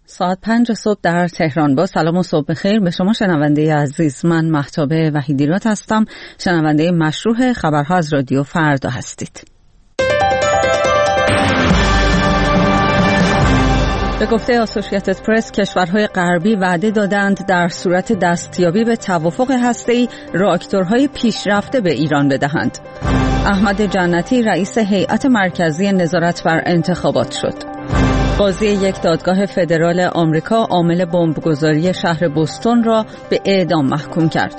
ساعت 5 صبح در تهران. با سلام و صبح بخیر به شما شنونده عزیز. من مهتاب وحیدیراد هستم. شنونده مشروع خبرها از رادیو فردا هستید. به گفته آسوشیتد پرس، کشورهای غربی وعده دادند در صورت دستیابی به توافق هسته‌ای راکتورهای پیشرفته به ایران بدهند. احمد جنتی رئیس هیئت مرکزی نظارت بر انتخابات شد. قاضی یک دادگاه فدرال آمریکا عامل بمبگذاری شهر بوستون را به اعدام محکوم کرد.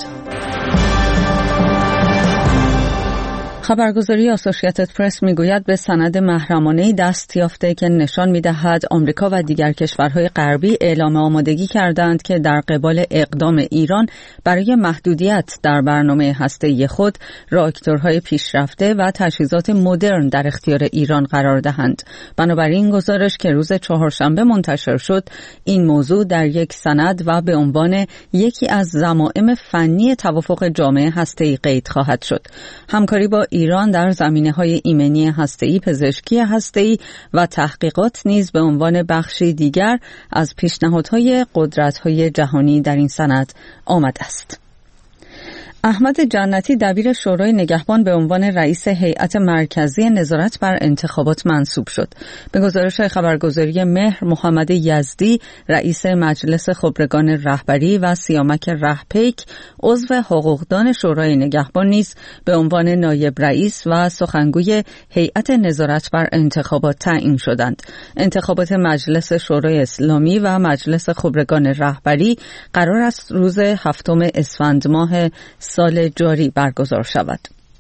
خبرگزاری آسوشیتد پرس میگوید به سند محرمانه‌ای دست یافته که نشان می‌دهد آمریکا و دیگر کشورهای غربی اعلام آمادگی کردند که در قبال اقدام ایران برای محدودیت در برنامه هسته‌ای خود راکتورهای پیشرفته و تجهیزات مدرن در اختیار ایران قرار دهند. بنابراین گزارش که روز چهارشنبه منتشر شد، این موضوع در یک سند و به عنوان یکی از ضمائم فنی توافق جامعه هسته‌ای قید خواهد شد. همکاری با ایران در زمینه‌های ایمنی هسته‌ای، پزشکی هسته‌ای و تحقیقات نیز به عنوان بخشی دیگر از پیشنهادهای قدرت‌های جهانی در این سند آمده است. احمد جنتی دبیر شورای نگهبان به عنوان رئیس هیئت مرکزی نظارت بر انتخابات منصوب شد. به گزارش خبرگزاری مهر، محمد یزدی رئیس مجلس خبرگان رهبری و سیامک رهپیک عضو حقوقدان شورای نگهبان نیز به عنوان نایب رئیس و سخنگوی هیئت نظارت بر انتخابات تعیین شدند. انتخابات مجلس شورای اسلامی و مجلس خبرگان رهبری قرار است روز 7 اسفند ماه سال جاری برگزار شود.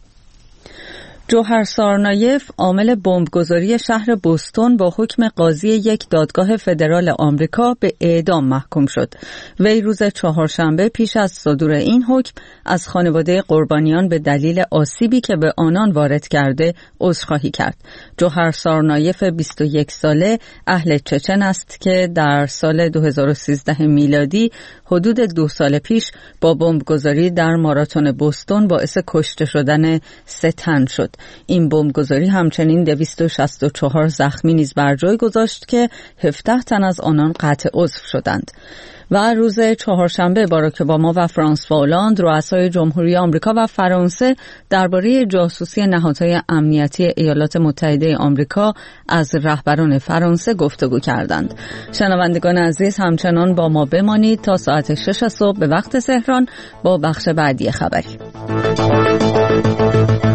جوهر سارنایف عامل بمبگذاری شهر بوستون با حکم قاضی یک دادگاه فدرال آمریکا به اعدام محکوم شد. وی روز چهارشنبه پیش از صدور این حکم از خانواده قربانیان به دلیل آسیبی که به آنان وارد کرده عذرخواهی کرد. جوهر سارنایف 21 ساله اهل چچن است که در سال 2013 میلادی حدود 2 سال پیش با بمبگذاری در ماراتون بوستون باعث کشته شدن 3 تن شد. این بمبگذاری همچنین 264 زخمی نیز بر جای گذاشت که 17 تن از آنان قطع عضو شدند. و روز چهارشنبه باراک اوباما و فرانسوا هولاند رؤسای جمهوری آمریکا و فرانسه درباره جاسوسی نهادهای امنیتی ایالات متحده آمریکا از رهبران فرانسه گفتگو کردند. شنوندگان عزیز، همچنان با ما بمانید تا ساعت 6 صبح به وقت تهران با بخش بعدی خبری.